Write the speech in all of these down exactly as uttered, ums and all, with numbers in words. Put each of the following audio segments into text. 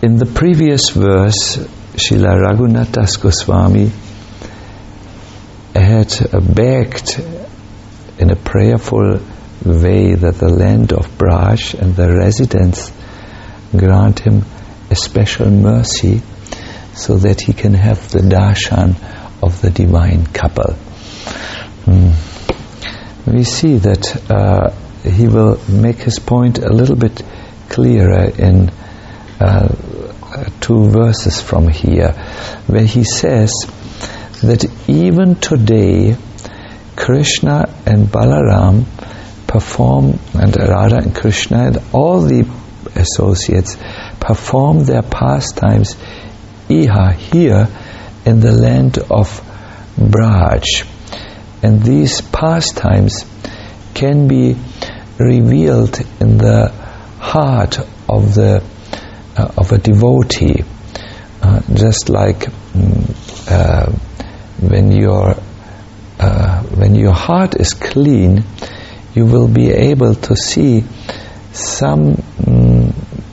In the previous verse, Srila Raghunath Das Goswami had begged in a prayerful way that the land of Braj and the residents grant him a special mercy so that he can have the darshan of the divine couple. Mm. We see that uh, he will make his point a little bit clearer in uh, two verses from here, where he says that even today Krishna and Balaram perform, and Radha and Krishna and all the associates perform their pastimes iha, here in the land of Braj. And these pastimes can be revealed in the heart of the uh, of a devotee, uh, just like um, uh, when your uh, when your heart is clean, you will be able to see some um,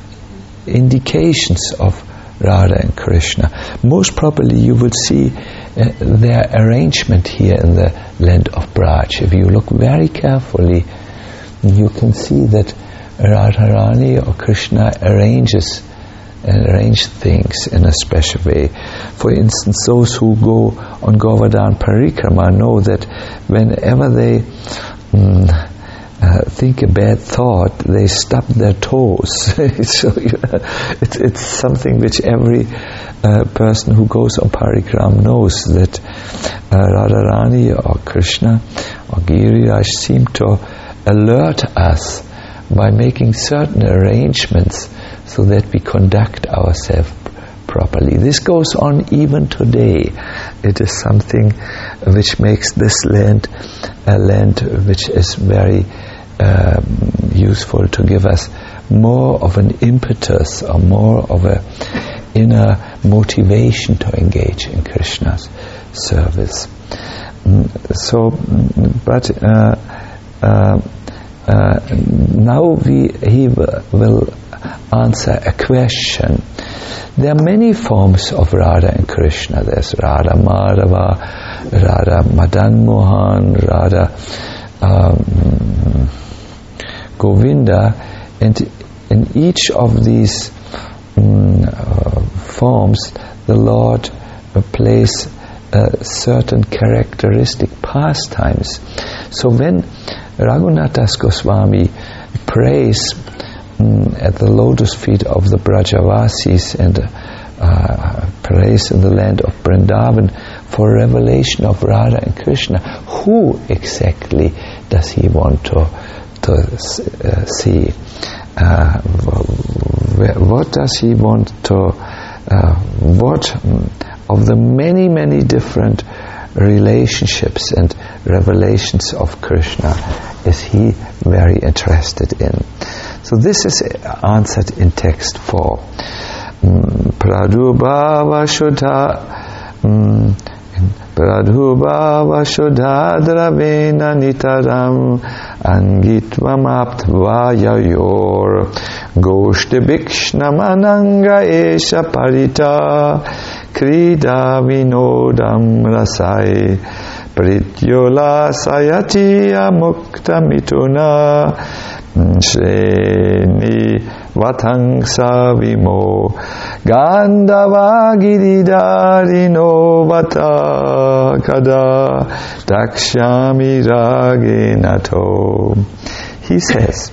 indications of Radha and Krishna. Most probably you would see uh, their arrangement here in the land of Braj. If you look very carefully, you can see that Radharani or Krishna arranges arrange things in a special way. For instance, those who go on Govardhan Parikrama know that whenever they mm, uh, think a bad thought, they stub their toes. So you know, it's, it's something which every uh, person who goes on Parikram knows, that uh, Radharani or Krishna or Giriraj seem to alert us by making certain arrangements so that we conduct ourselves properly. This goes on even today. It is something which makes this land a land which is very um, useful to give us more of an impetus or more of a inner motivation to engage in Krishna's service. So, but uh, uh, uh, now we he will answer a question. There are many forms of Radha and Krishna. There's Radha Madhava, Radha Madan Mohan, Radha um, Govinda, and in each of these um, uh, forms the Lord uh, plays uh, certain characteristic pastimes. So when Raghunath Das Goswami prays um, at the lotus feet of the Brajavasis and uh, prays in the land of Vrindavan for revelation of Radha and Krishna, who exactly does he want to to uh, see? Uh, what does he want to? Uh, what of the many many different relationships and revelations of Krishna is he very interested in? So this is answered in text four. Pradubhava Shuddha Pradubhava Shuddha Dravena Nitaram Angitvam Aptvayayor Goshte Bhikshnam Esha Parita Krida Vinodam Rasai Prityola Sayati Amukta Mituna Shreni Vatang Savimo Gandhava Giridharino Vata Kada Dakshami Ragenato. He says,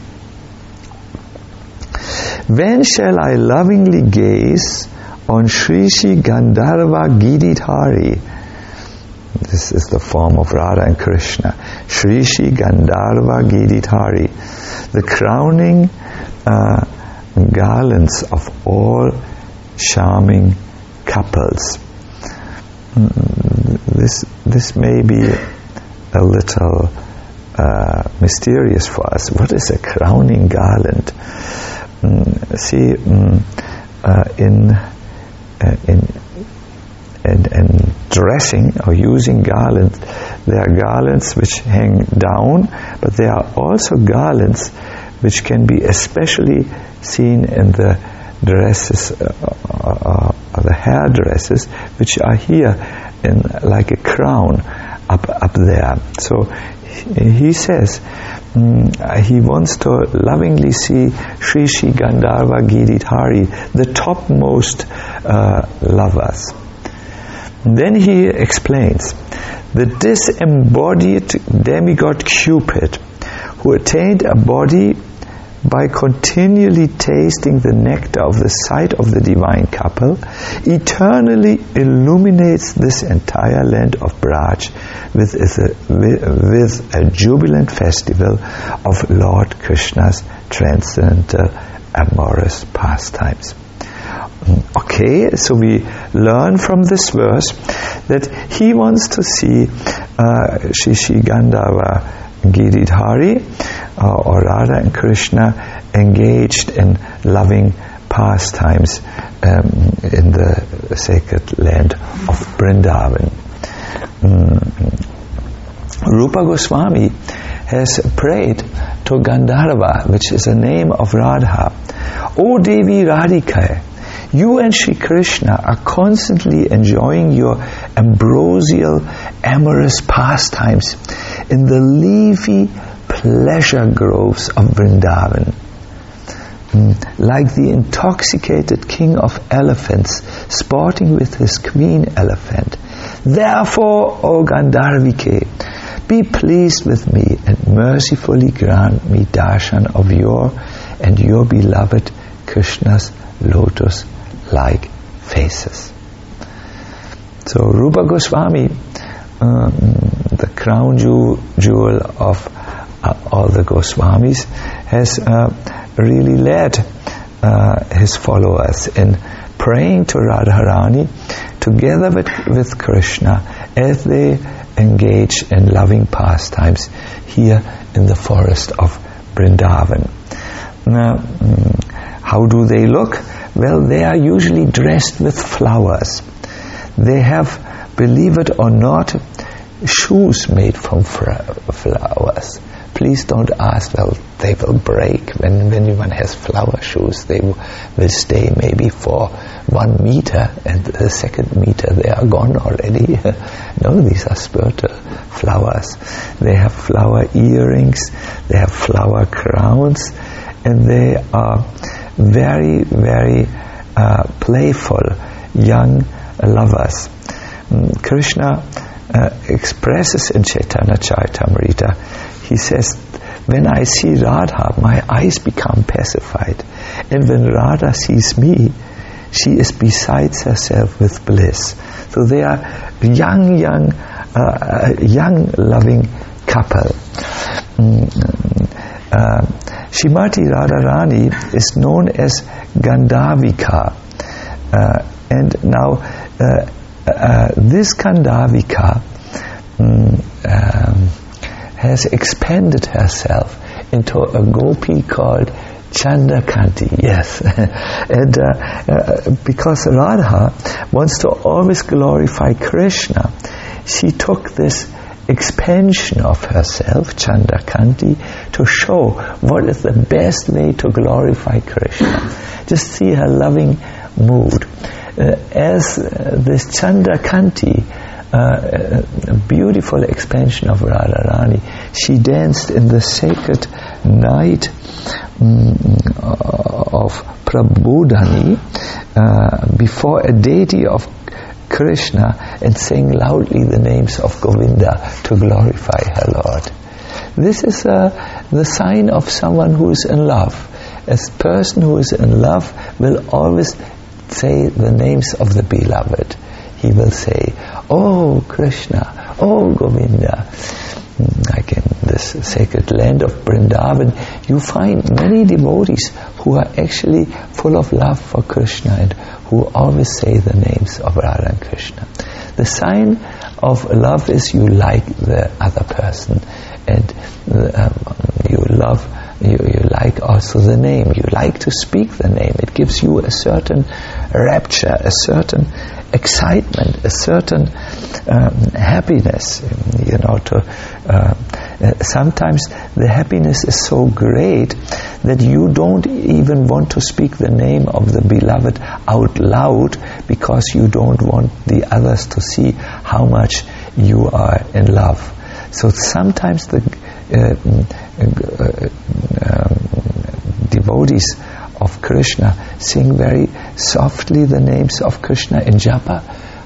when shall I lovingly gaze on Shri Shri Gandharva Giridhari? This is the form of Radha and Krishna. Shri Shri Gandharva Giridhari, the crowning uh, garlands of all charming couples. This this may be a little uh, mysterious for us. What is a crowning garland? Mm, see, mm, uh, in uh, in And, and dressing or using garlands, there are garlands which hang down, but there are also garlands which can be especially seen in the dresses, uh, uh, uh, the hair dresses, which are here in like a crown up up there. So he, he says um, he wants to lovingly see Shri Shri Gandharva Giridhari, the topmost uh, lovers. And then he explains the disembodied demigod Cupid, who attained a body by continually tasting the nectar of the sight of the divine couple, eternally illuminates this entire land of Braj with a, with a jubilant festival of Lord Krishna's transcendental amorous pastimes. Okay, so we learn from this verse that he wants to see uh, Shri Shri Gandharva Giridhari uh, or Radha and Krishna engaged in loving pastimes um, in the sacred land of Vrindavan. Mm. Rupa Goswami has prayed to Gandharva, which is a name of Radha. O Devi Radhika, you and Shri Krishna are constantly enjoying your ambrosial, amorous pastimes in the leafy pleasure groves of Vrindavan. Mm, like the intoxicated king of elephants sporting with his queen elephant. Therefore, O Gandharvike, be pleased with me and mercifully grant me darshan of your and your beloved Krishna's lotus-like faces. So Rupa Goswami, um, the crown jewel, jewel of uh, all the Goswamis, has uh, really led uh, his followers in praying to Radharani together with, with Krishna as they engage in loving pastimes here in the forest of Vrindavan. Now, how do they look? Well, they are usually dressed with flowers. They have, believe it or not, shoes made from flowers. Please don't ask, well, they will break. When, when one has flower shoes, they w- will stay maybe for one meter, and the second meter they are gone already. No, these are spiritual flowers. They have flower earrings, they have flower crowns, and they are very, very uh, playful young lovers. Mm, Krishna uh, expresses in Chaitanya Charitamrita, he says, when I see Radha, my eyes become pacified. And when Radha sees me, she is besides herself with bliss. So they are young, young, uh, young loving couple. Mm, uh, Shrimati Radharani is known as Gandhavika. Uh, and now, uh, uh, this Gandhavika um, um, has expanded herself into a gopi called Chandakanti, yes. and uh, uh, because Radha wants to always glorify Krishna, she took this expansion of herself, Chandakanti, to show what is the best way to glorify Krishna. Just see her loving mood. Uh, as uh, this Chandakanti, Uh, a beautiful expansion of Radharani, she danced in the sacred night um, of Prabodhani uh, before a deity of Krishna and sang loudly the names of Govinda to glorify her Lord. This is uh, the sign of someone who is in love. A person who is in love will always say the names of the beloved. He will say, oh Krishna, oh Govinda. Like in this sacred land of Vrindavan, you find many devotees who are actually full of love for Krishna and who always say the names of Radha and Krishna. The sign of love is you like the other person, and um, you love, you, you like also the name. You like to speak the name. It gives you a certain rapture, a certain excitement, a certain um, happiness, you know, to uh, Uh, sometimes the happiness is so great that you don't even want to speak the name of the beloved out loud, because you don't want the others to see how much you are in love. So sometimes the uh, uh, um, devotees of Krishna sing very softly the names of Krishna in japa.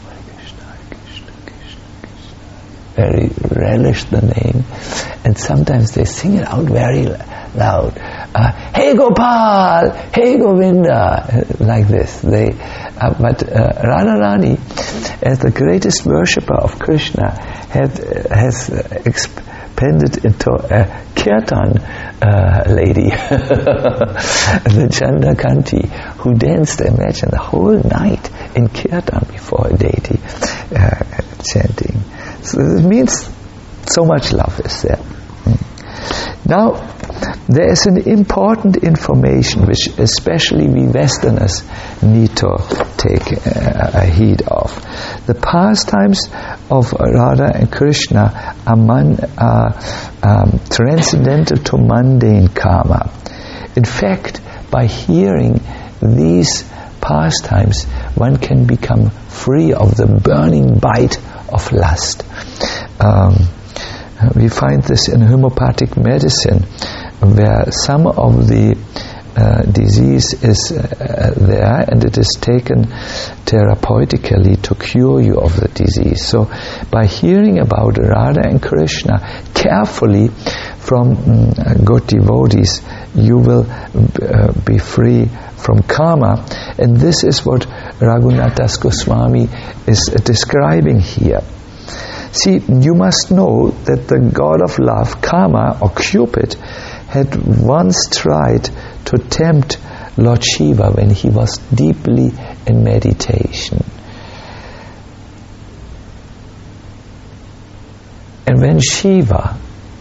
Very relish the name, and sometimes they sing it out very loud. Uh, hey Gopal, hey Govinda, like this. They, uh, but uh, Radharani, as the greatest worshipper of Krishna, had, uh, has expanded into a kirtan uh, lady, the Chandakanti, who danced, imagine, the whole night in kirtan before a deity, uh, chanting. So it means so much love is there. Now, there is an important information which especially we Westerners need to take uh, a heed of. The pastimes of Radha and Krishna are, man, are um, transcendental to mundane karma. In fact, by hearing these pastimes, one can become free of the burning bite of lust. Um, we find this in homeopathic medicine, where some of the uh, disease is uh, there, and it is taken therapeutically to cure you of the disease. So by hearing about Radha and Krishna carefully from um, good devotees, you will uh, be free from karma. And this is what Raghunath Das Goswami is uh, describing here. See, you must know that the god of love, Kama or Cupid, had once tried to tempt Lord Shiva when he was deeply in meditation. And when Shiva,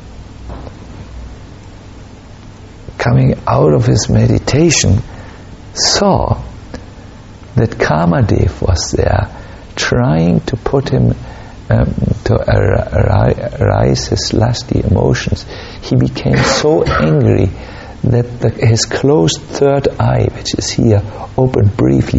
coming out of his meditation, saw that Kamadev was there, trying to put him um, to arise his lusty emotions, he became so angry that the, his closed third eye, which is here, opened briefly,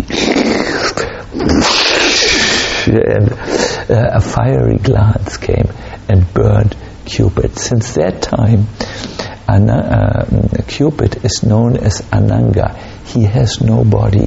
and uh, a fiery glance came and burned Cupid. Since that time, Ana, uh, Cupid is known as Ananga. He has no body.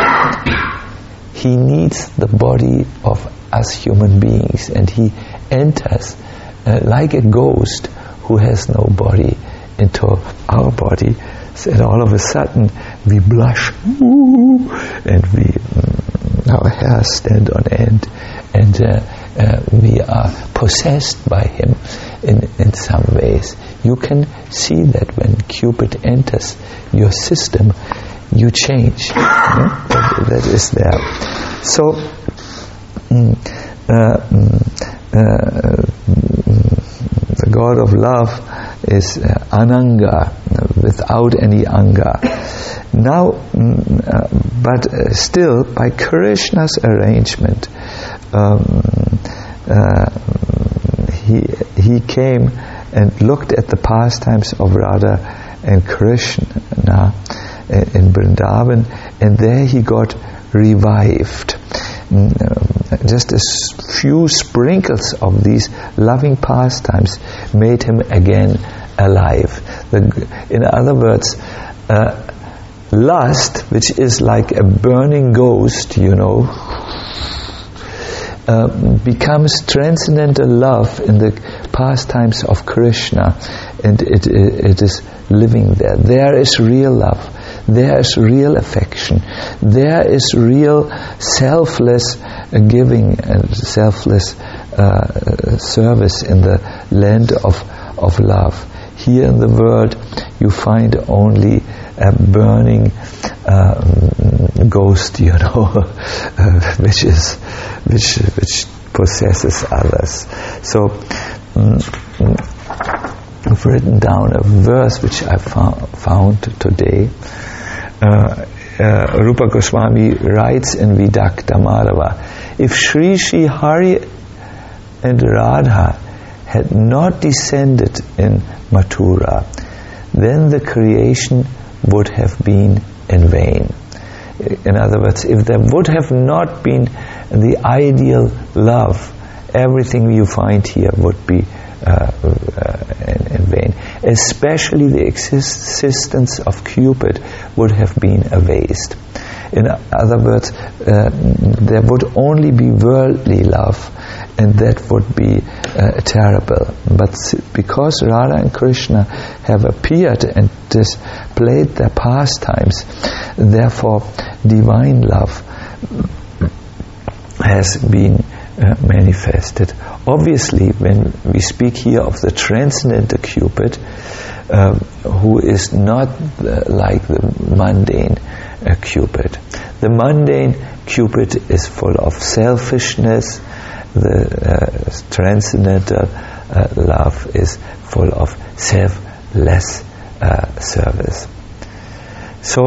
He needs the body of us human beings, and he enters uh, like a ghost who has no body into our body. So, and all of a sudden we blush, ooh, and we mm, our hair stand on end, and uh, uh, we are possessed by him in, in some ways. You can see that when Cupid enters your system, you change. Yeah? That, that is there. So, mm, uh, mm, uh, mm, the god of love is uh, Ananga, without any anga. Now, mm, uh, but uh, still, by Krishna's arrangement, um, uh, he he came and looked at the pastimes of Radha and Krishna in Vrindavan, and there he got revived. Just a few sprinkles of these loving pastimes made him again alive. The, in other words, uh, lust, which is like a burning ghost, you know, uh, becomes transcendental love in the pastimes of Krishna, and it, it, it is living there. There is real love. There is real affection. There is real selfless giving and selfless uh, service in the land of, of love. Here in the world, you find only a burning uh, ghost, you know, uh, which is which which possesses others. So, um, I've written down a verse which I found, found today. Uh, uh, Rupa Goswami writes in Vidakta Madhava, if Sri Sri Hari and Radha had not descended in Mathura, then the creation would have been in vain. In other words, if there would have not been the ideal love, everything you find here would be uh, uh, in, in vain. Especially the existence of Cupid would have been a waste. In other words, uh, there would only be worldly love, and that would be uh, terrible. But because Radha and Krishna have appeared and displayed their pastimes, therefore divine love has been uh, manifested. Obviously, when we speak here of the transcendental Cupid, uh, who is not uh, like the mundane uh, Cupid. The mundane Cupid is full of selfishness. The uh, transcendental uh, love is full of selfless uh, service. So,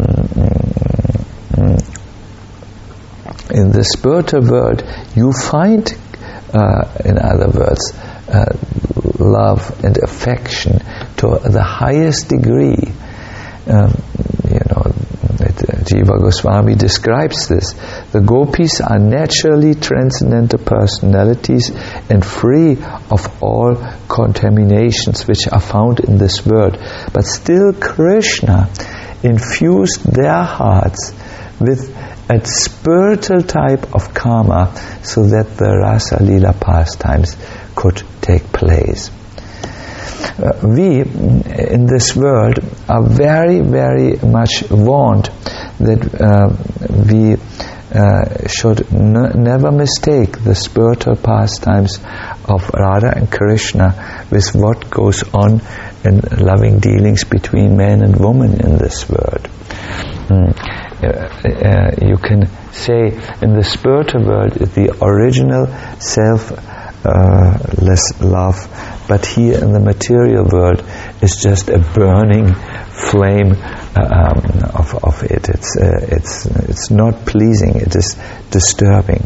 mm, in the spiritual world, you find, uh, in other words, uh, love and affection to the highest degree. Um, you know, it, uh, Jiva Goswami describes this. The gopis are naturally transcendental personalities and free of all contaminations which are found in this world. But still Krishna infused their hearts with a spiritual type of karma so that the Rasa Lila pastimes could take place. Uh, we in this world are very, very much warned that uh, we uh, should n- never mistake the spiritual pastimes of Radha and Krishna with what goes on in loving dealings between man and woman in this world. Mm. Uh, uh, you can say in the spiritual world the original selfless uh, love, but here in the material world is just a burning flame uh, um, of of it. It's uh, it's it's not pleasing. It is disturbing.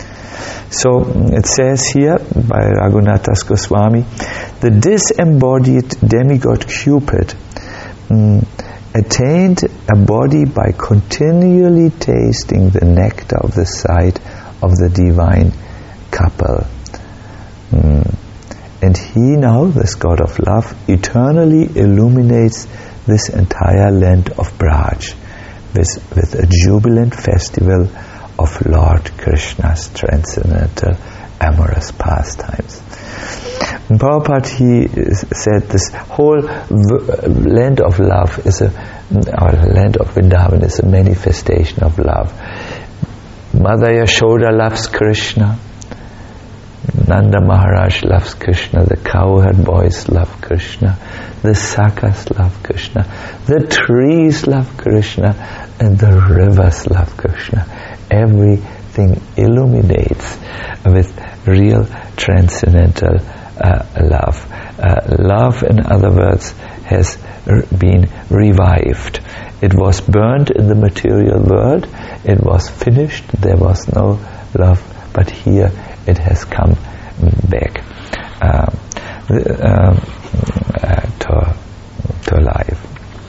So it says here by Raghunathas Goswami, the disembodied demigod Cupid um, attained a body by continually tasting the nectar of the sight of the divine couple. Mm. And he now, this God of love, eternally illuminates this entire land of Braj with, with a jubilant festival of Lord Krishna's transcendental amorous pastimes. In Prabhupada, he said this whole v- land of love is a, or land of Vrindavan is a manifestation of love. Mother Yashoda loves Krishna. Nanda Maharaj loves Krishna. The cowherd boys love Krishna. The sakas love Krishna. The trees love Krishna. And the rivers love Krishna. Everything illuminates with real transcendental Uh, love. Uh, love, in other words, has r- been revived. It was burnt in the material world. It was finished. There was no love. But here it has come back uh, uh, uh, to, to life.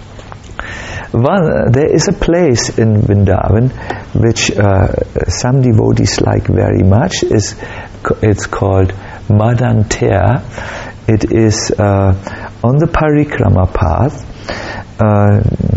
One, there is a place in Vrindavan which uh, some devotees like very much. Is It's called Madanter. It is uh, on the Parikrama path. Uh,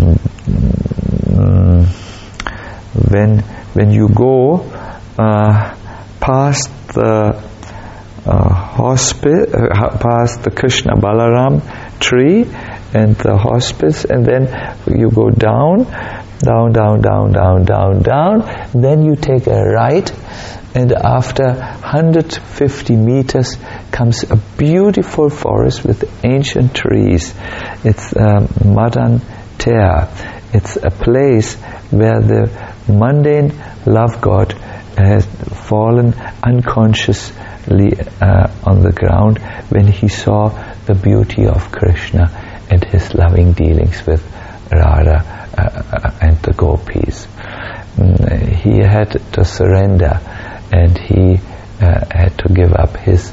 when when you go uh, past the uh, hospice, uh, past the Krishna Balaram tree and the hospice, and then you go down, down, down, down, down, down, down. Then you take a right. And after one hundred fifty meters comes a beautiful forest with ancient trees. It's um, Madan Ter. It's a place where the mundane love god has fallen unconsciously uh, on the ground when he saw the beauty of Krishna and his loving dealings with Radha uh, and the gopis. Mm, he had to surrender. And he uh, had to give up his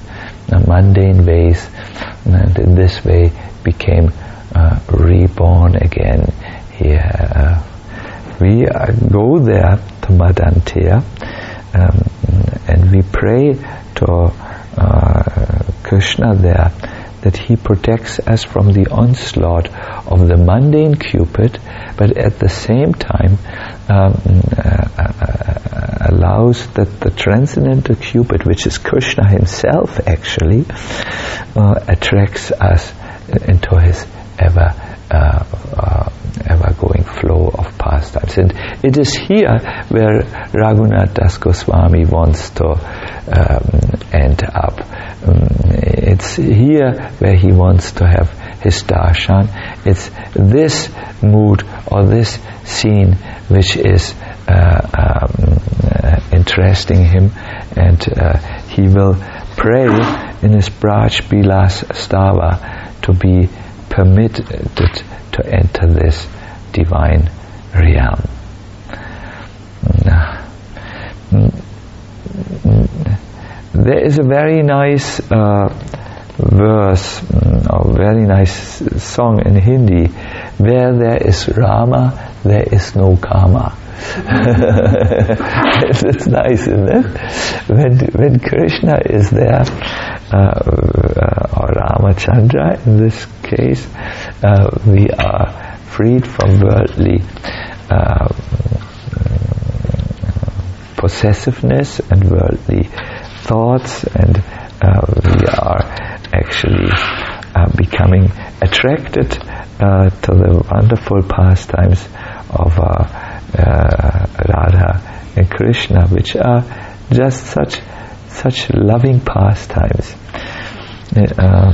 uh, mundane ways, and in this way became uh, reborn again here. Uh, we uh, go there to Madanteya, um, and we pray to uh, Krishna there that he protects us from the onslaught of the mundane Cupid, but at the same time um, uh, uh, allows that the transcendental Cupid, which is Krishna himself actually, uh, attracts us into his ever uh, uh, ever-going flow of pastimes. And it is here where Raghunath Das Goswami wants to um, end up. Um, it's here where he wants to have his darshan. It's this mood or this scene which is uh, um, uh, interesting him, and uh, he will pray in his Braj Bilas Stava to be permitted to enter this divine realm. There is a very nice uh, verse, or very nice song in Hindi, where there is Rama, there is no karma. It's nice, isn't it? When when Krishna is there, uh, uh, or Ramachandra in this case, uh, we are freed from worldly uh, possessiveness and worldly thoughts, and uh, we are actually uh, becoming attracted uh, to the wonderful pastimes of uh, uh, Radha and Krishna, which are just such such loving pastimes. Uh,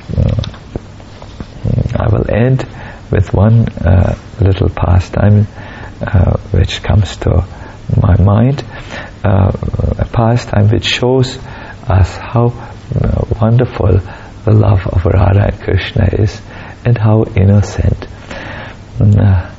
I will end with one uh, little pastime uh, which comes to my mind, uh, a pastime which shows us how uh, wonderful the love of Radha and Krishna is, and how innocent. Uh,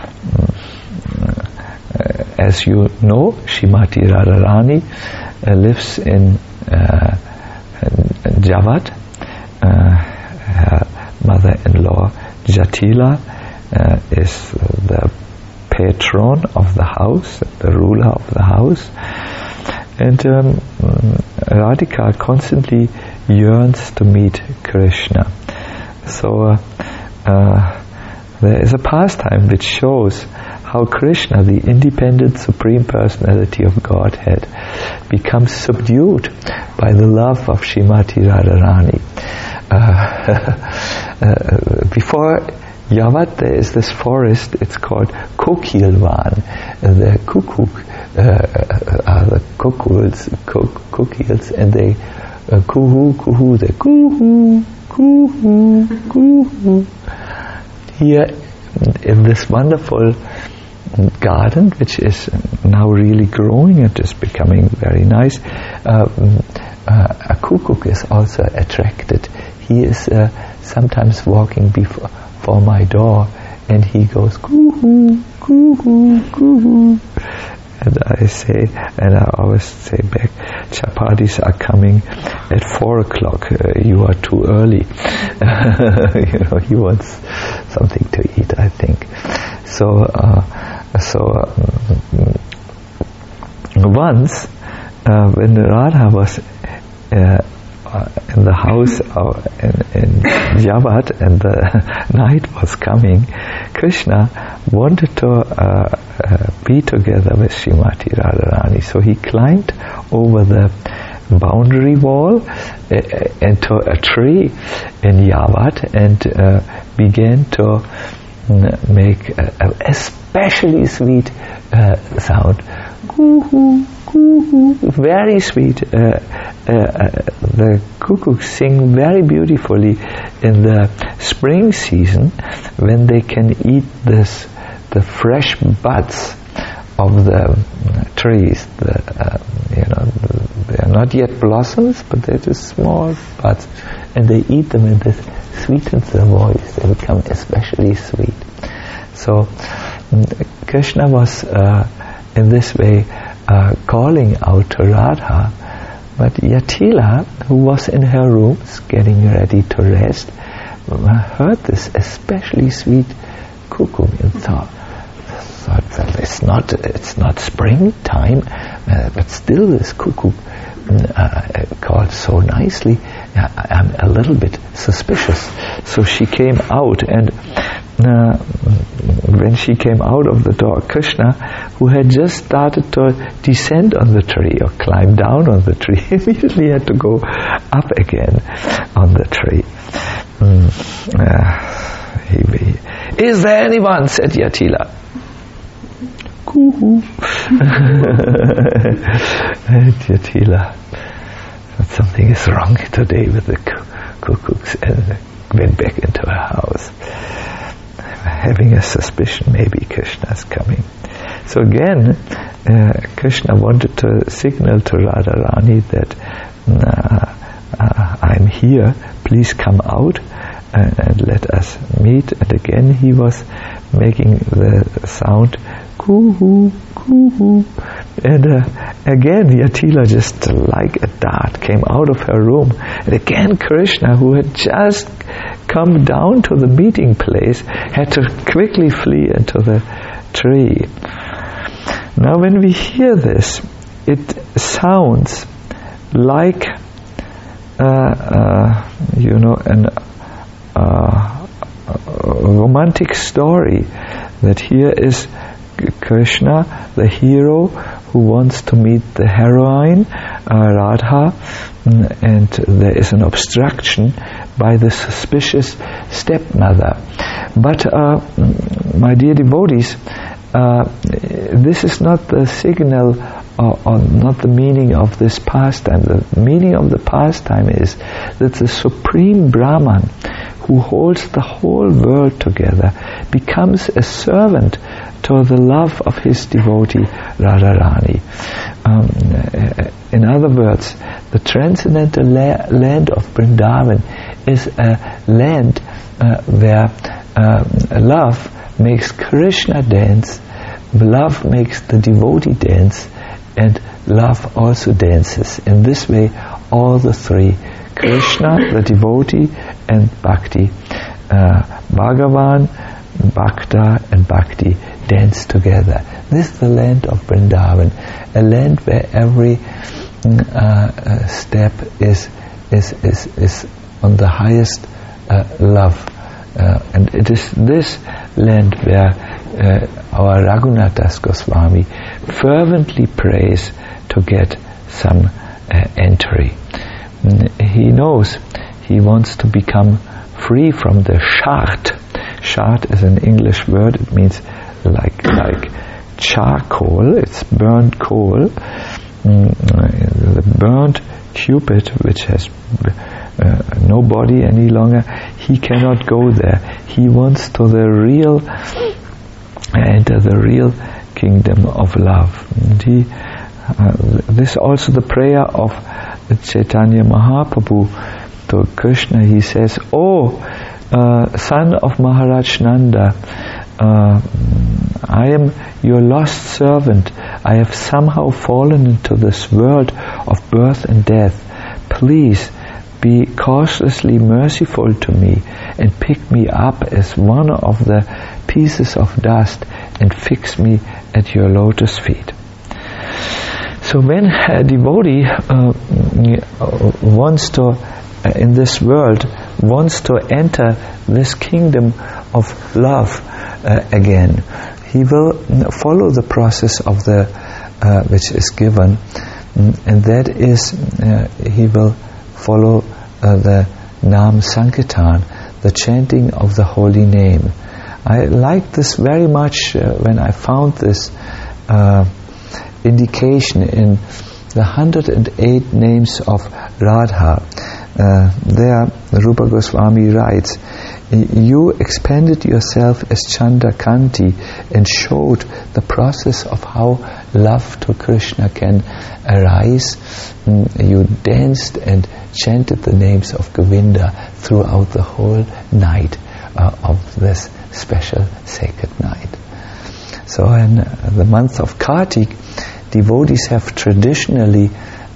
uh, as you know, Srimati Radharani uh, lives in uh, Javad. Uh, her mother-in-law Jatila uh, is the patron of the house, the ruler of the house, and um, Radhika constantly yearns to meet Krishna. So uh, uh, there is a pastime which shows how Krishna, the independent Supreme Personality of Godhead, becomes subdued by the love of Srimati Radharani. Uh, uh, before Yavat, there is this forest, it's called Kokilvan. And the cuckoo uh, are the cuckoos, coquils, and they uh, coo-hoo, coo-hoo, they coo-hoo, coo-hoo, coo-hoo. Here, in this wonderful garden, which is now really growing and is becoming very nice, uh, uh, a cuckoo is also attracted. He is uh, sometimes walking before for my door, and he goes coo-hoo, coo-hoo, coo-hoo. And I say, and I always say back, chapatis are coming at four o'clock. Uh, you are too early. You know, he wants something to eat, I think. So, uh, so um, once uh, when Radha was uh, uh, in the house of, in, in Javat, and the night was coming, Krishna wanted to uh, uh, be together with Srimati Radharani. So he climbed over the boundary wall uh, into a tree in Javat, and uh, began to make an especially sweet uh, sound. Coo-hoo, coo-hoo, very sweet. Uh, uh, uh, the cuckoos sing very beautifully in the spring season, when they can eat this, the fresh buds of the trees. The, uh, you know, they are not yet blossoms, but they're just small buds, and they eat them, and this sweetens their voice. They become especially sweet. So Krishna was uh, in this way uh, calling out to Radha but Yatila, who was in her rooms getting ready to rest, heard this especially sweet cuckoo and thought, thought that it's not it's not springtime, uh, but still this cuckoo uh, called so nicely. I'm a little bit suspicious. So she came out, and uh, when she came out of the door, Krishna, who had just started to descend on the tree or climb down on the tree, immediately had to go up again on the tree. Mm. Uh, he, he, Is there anyone? Said Yatila. Coo-hoo. Yatila, something is wrong today with the cuckoos, and went back into her house, having a suspicion maybe Krishna is coming. So again, uh, Krishna wanted to signal to Radharani that uh, uh, I'm here, please come out and, and let us meet. And again he was making the sound coo-hoo, coo-hoo. And uh, again Yatila, just like a dart, came out of her room. And again Krishna, who had just come down to the meeting place, had to quickly flee into the tree. Now when we hear this, it sounds like uh, uh, you know an uh, a romantic story, that here is Krishna, the hero, who wants to meet the heroine, uh, Radha, and there is an obstruction by the suspicious stepmother. But uh, my dear devotees, uh, this is not the signal or, or not the meaning of this pastime. The meaning of the pastime is that the Supreme Brahman, who holds the whole world together, becomes a servant to the love of his devotee Radharani. Um, in other words, the transcendental la- land of Vrindavan is a land uh, where uh, love makes Krishna dance, love makes the devotee dance, and love also dances. In this way, all the three, Krishna, the devotee, and Bhakti, uh, Bhagavan, Bhakta, and Bhakti dance together. This is the land of Vrindavan, a land where every uh, uh, step is is is is on the highest uh, love, uh, and it is this land where uh, our Raghunath Das Goswami fervently prays to get some uh, entry. He knows he wants to become free from the shart. Shart is an English word. It means like like charcoal. It's burnt coal. Mm, the burnt cupid, which has uh, no body any longer, he cannot go there. He wants to the real, enter the real kingdom of love. And he, uh, this is also the prayer of Chaitanya Mahaprabhu to Krishna. He says, "Oh, uh, son of Maharaj Nanda, uh, I am your lost servant. I have somehow fallen into this world of birth and death. Please be cautiously merciful to me and pick me up as one of the pieces of dust and fix me at your lotus feet." So when a devotee uh, wants to, uh, in this world, wants to enter this kingdom of love uh, again, he will follow the process of the uh, which is given, and that is uh, he will follow uh, the Nam Sankirtan, the chanting of the holy name. I liked this very much uh, when I found this uh, indication in the one hundred eight names of Radha. Uh, there Rupa Goswami writes, "You expanded yourself as Chandrakanti and showed the process of how love to Krishna can arise. Mm, you danced and chanted the names of Govinda throughout the whole night uh, of this special sacred night." So in uh, the month of Kartik, devotees have traditionally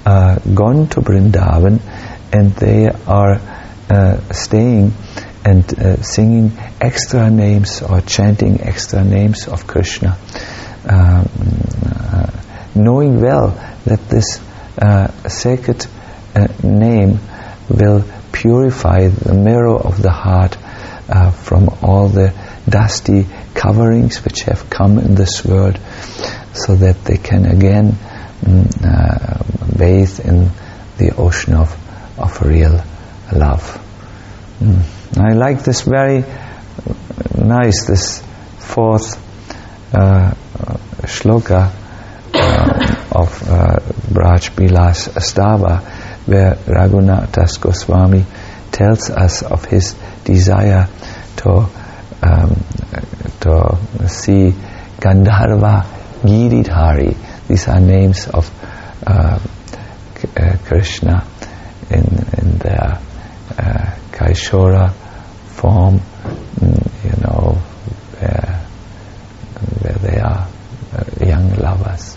uh, gone to Vrindavan, and they are uh, staying and uh, singing extra names or chanting extra names of Krishna, um, uh, knowing well that this uh, sacred uh, name will purify the mirror of the heart uh, from all the dusty coverings which have come in this world, so that they can again mm, uh, bathe in the ocean of, of real love. Mm. I like this very nice, this fourth uh, shloka uh, of uh, Braj Bilas Astava, where Raghunathas Goswami tells us of his desire to um, to see Gandharva Giridhari. These are names of uh, K- uh, Krishna in in their uh, Kaishora form, you know, where, where they are uh, young lovers.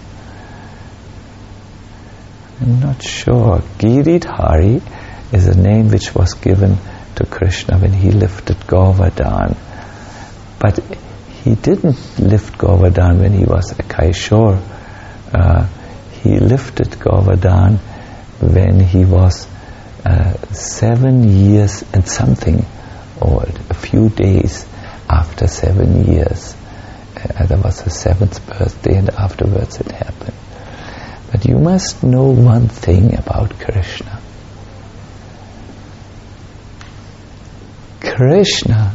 I'm not sure. Giridhari is a name which was given to Krishna when he lifted Govardhan. But he didn't lift Govardhan when he was a Kaishor. Uh, he lifted Govardhan when he was uh, seven years and something old, a few days after seven years. Uh, there was his seventh birthday, and afterwards it happened. But you must know one thing about Krishna. Krishna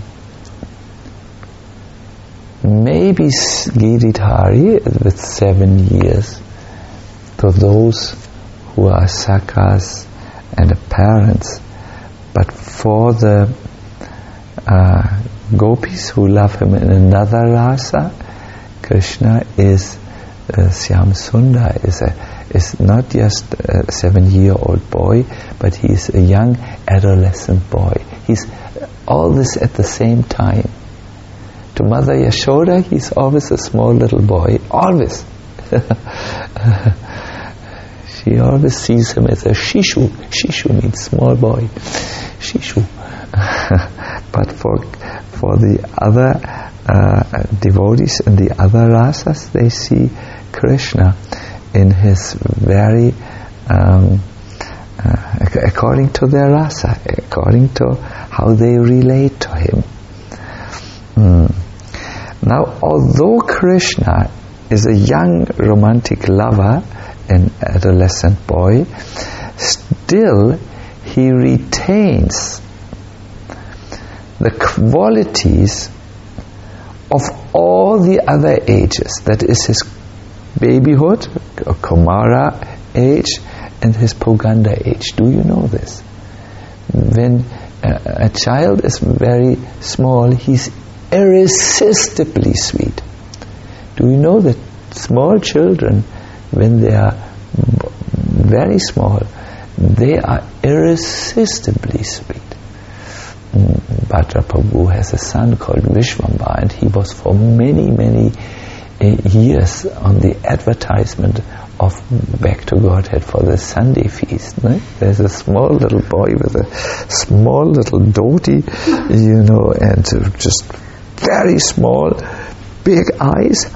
maybe Giridhari with seven years to those who are sakhas and the parents, but for the uh, gopis who love him in another rasa, Krishna is uh, Syam Sundar, is a is not just a seven-year-old boy, but he is a young adolescent boy. He's all this at the same time. To Mother Yashoda, he's always a small little boy, always. She always sees him as a Shishu. Shishu means small boy. Shishu. But for for the other uh, devotees and the other rasas, they see Krishna in his very, um, uh, according to their rasa, according to how they relate to him. Mm. Now, although Krishna is a young romantic lover, an adolescent boy, still he retains the qualities of all the other ages. That is his babyhood, or Kumara age, and his Poganda age. Do you know this? When a, a child is very small, he's irresistibly sweet. Do you know that small children, when they are very small, they are irresistibly sweet? Bhadra Prabhu has a son called Vishwamba, and he was for many, many uh, years on the advertisement of Back to Godhead for the Sunday feast. No? There's a small little boy with a small little dhoti, you know, and just very small, big eyes,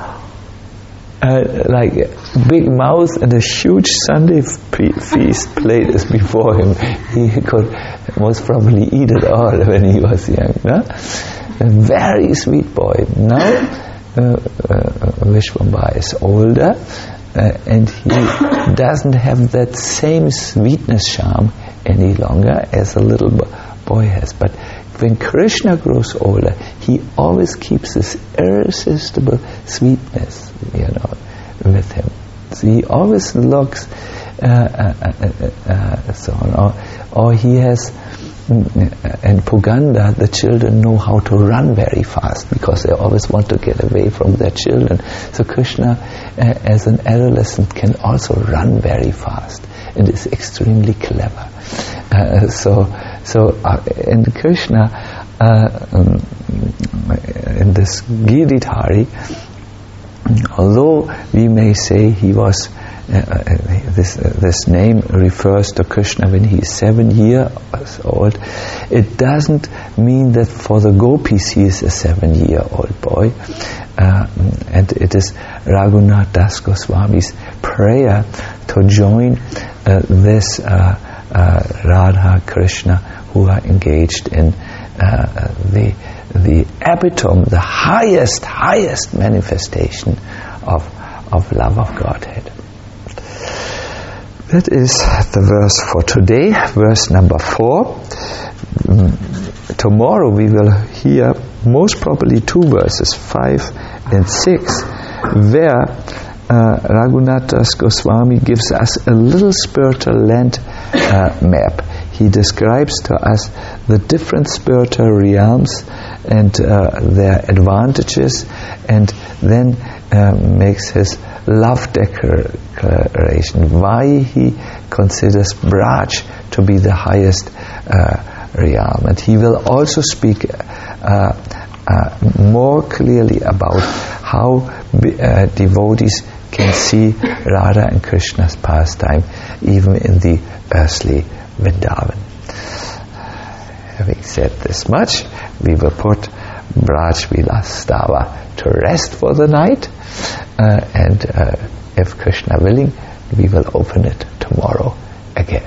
uh, like a big mouth, and a huge Sunday pre- feast plate is before him. He could most probably eat it all when he was young. No? A very sweet boy. Now uh, uh, Vishwamba is older, uh, and he doesn't have that same sweetness charm any longer as a little boy has. But when Krishna grows older, he always keeps this irresistible sweetness, you know, with him. So he always looks uh, uh, uh, uh, so on. Or, or he has, and Puganda, the children know how to run very fast because they always want to get away from their children. So Krishna, uh, as an adolescent, can also run very fast and is extremely clever. Uh, so, so uh, in Krishna, uh, um, in this Giridhari, although we may say he was uh, this uh, this name refers to Krishna when he is seven years old. It doesn't mean that for the gopis he is a seven-year-old boy. Uh, and it is Raghunath Das Goswami's prayer to join uh, this uh, uh, Radha Krishna who are engaged in uh, the the epitome, the highest, highest manifestation of of love of Godhead. That is the verse for today, verse number four. Mm, tomorrow we will hear most probably two verses, five and six, where uh, Raghunath Das Goswami gives us a little spiritual land uh, map. He describes to us the different spiritual realms and uh, their advantages, and then uh, makes his love declaration, why he considers Braj to be the highest uh, realm. And he will also speak uh, uh, more clearly about how uh, devotees can see Radha and Krishna's pastime even in the earthly Vrindavan. Having said this much, we will put Braj Vilas Stava to rest for the night, uh, and uh, if Krishna willing, we will open it tomorrow again.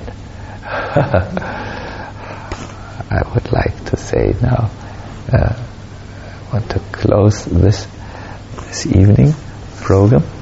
I would like to say now, uh, I want to close this this evening program